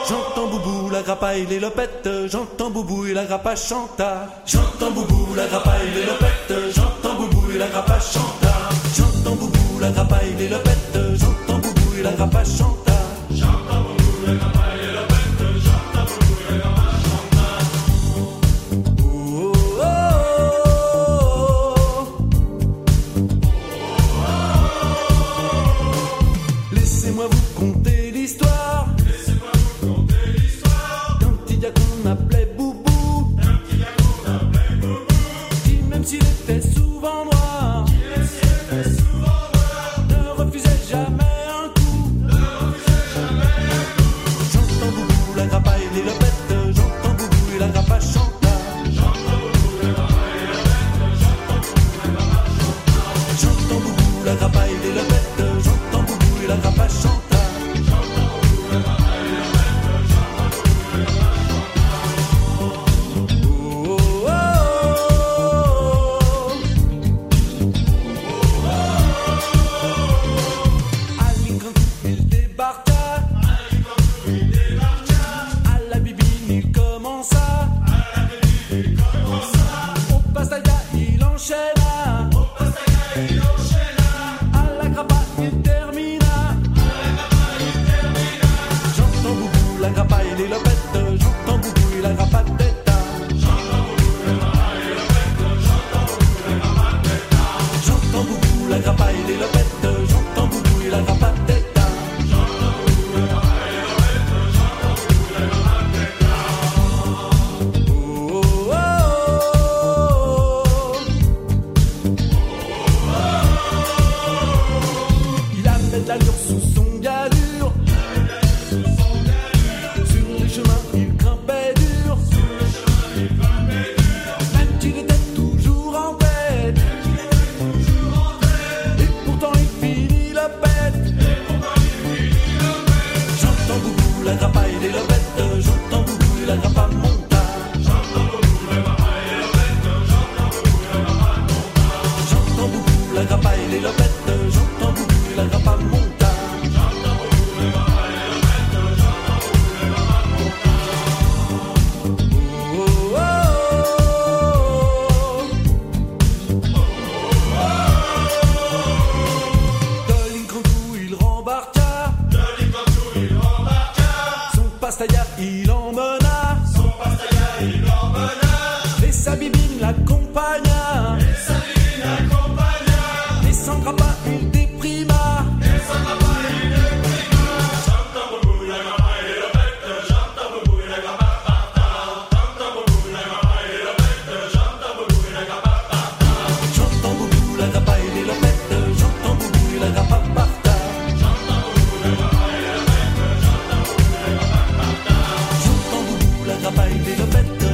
J'entends Boubou, la grapaille, les lopettes. J'entends Boubou et la grapache chanta. J'entends Boubou, la grapaille, les lopettes. J'entends Boubou et la grapache chanta. J'entends Boubou, la grapaille, les lopettes. J'entends Boubou et la grapache chanta. J'entends Boubou, la grapaille, les lopettes. J'entends Boubou et la grapache chanta. Oh, oh, oh, oh. Laissez-moi vous conter l'histoire. Qu'on appelait Boubou, qui même s'il était souvent noir, ne refusait jamais un coup. J'entends Boubou, la grapaille, les lopettes. J'entends Boubou et la grapache chanta. J'entends Boubou, la grapaille, les lopettes. J'entends Boubou et la grapache chanta. Il emmena, et sa bibine l'accompagna, et sans grappin il déprima. J'entends Boubou, la grapaille, les lopettes. J'entends Boubou et la grapaille partant. J'entends Boubou, la grapaille, les lopettes. J'entends Boubou et la grapaille partant. J'entends Boubou, la grapaille, les lopettes. J'entends Boubou et la grapaille partant. J'entends Boubou, la grapaille, les lopettes. J'entends Boubou et la grapaille partant. J'entends Boubou, la grapaille, les lopettes.